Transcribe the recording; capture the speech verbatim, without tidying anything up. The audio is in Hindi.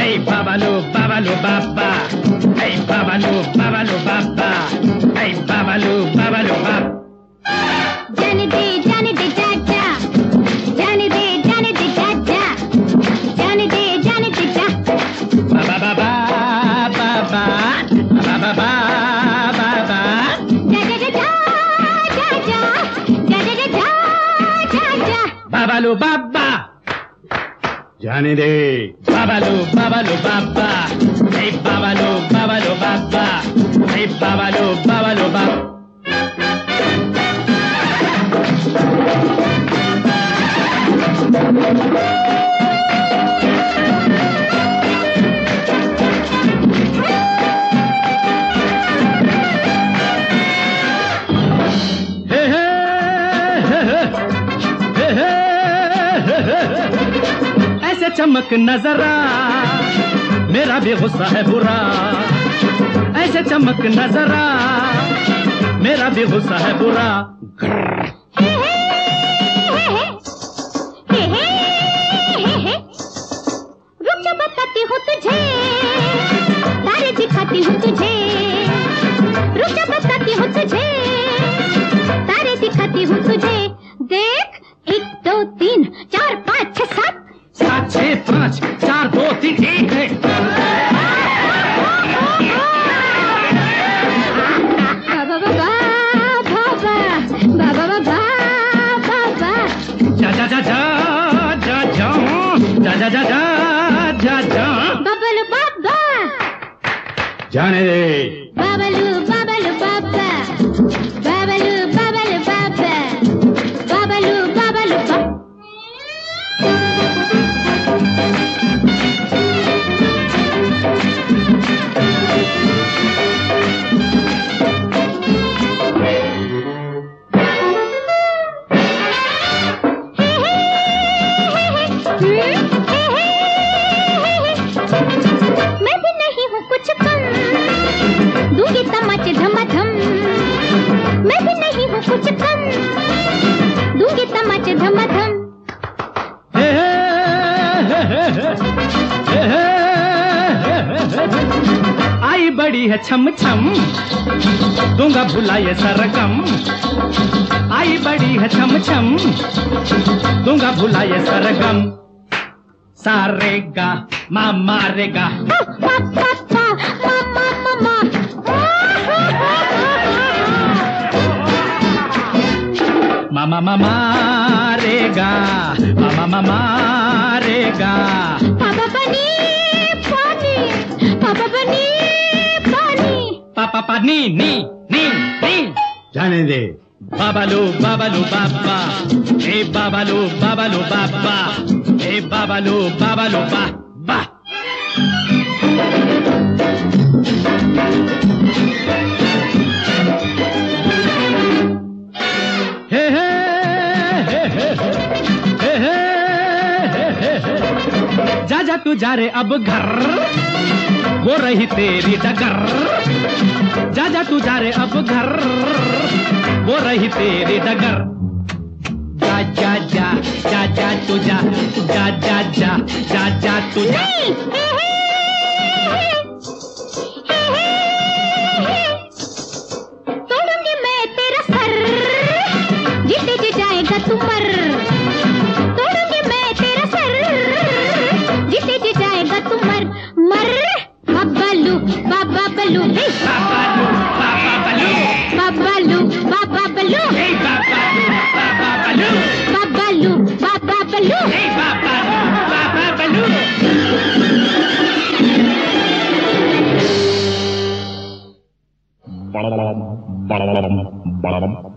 Hey babalu babalu baba, hey babalu babalu baba, hey babalu babalu baba. जाने दे जाने दे चाचा, जाने दे जाने दे चाचा, जाने दे जाने दे चा। Baba baba baba, baba baba baba. जा जा जा जा जा जा जा जा जा जा जा। Babalu baba. जाने दे बाबालो बाबालो बाबा, हे बाबालो बाबालो बाबा, हे बाबालो बाबालो बाबा। हे हे हे हे हे हे ऐसे चमक नजरा, मेरा भी गुस्सा है बुरा। ऐसे चमक नजरा, मेरा भी गुस्सा है बुरा। हे हे हे हे हे हे। रुक जा बताती हूँ तुझे, तारे दिखाती हूँ तुझे। रुक जा बताती हूँ तुझे, तारे दिखाती हूँ तुझे। देख एक दो तीन चार पाँच छह सात। सात छह पाँच चार दो तीन एक है। बाबा बाबा बाबा बाबा बाबा बाबा। जा जा जा जा जा जा जा जा जा जा जा जा। बाबलू बाबा, जाने दे बाबलू बाबलू बाबा, बाबलू बाबलू बाबा, बाबलू बाबलू बाबा। मैं भी नहीं हूँ कुछ कम, दूंगी तमाचे धमाधम। मैं भी नहीं हूँ कुछ कम, दूंगी तमाचे धमाधम। हे हे हे हे हे हे। आई बड़ी है छम छम, दूंगा भुलाए सरगम। आई बड़ी है छम छम, दूंगा भुलाए सरगम। सारेगा माँ मारेगा, मामा मामा मारेगा, मामा मामा मारेगा। पापा बनी पानी, पापा बनी पानी। पापा पानी नी नी नी। जाने दे बाबालो बाबालो बाबा, हे बाबालो बाबालो बाबा, हे बाबालो बाबालो बाबा। हे हे हे हे हे हे हे हे। जा जा तू जा रे अब घर, वो रही तेरी डगर। जा जा तू जा रे अब घर, वो रही तेरी डगर। जा जा जा जा जा तू जा, जा जा जा जा जा तू जा। तोड़ूंगी मैं तेरा सर, जीते जी जाएगा तू मर। तोड़ूंगी मैं तेरा सर, जीते जी जाएगा तू मर मर। बाबालू बाबा बलू, बाबालू बाबा बलू, बाबालू बाबा बलू, हे बाबालू बाबा बलू, बाबालू बाबा बलू, हे बाबालू बाबा बलू। Ba-da-ba-dum, ba-da-ba-dum, ba-da-bum.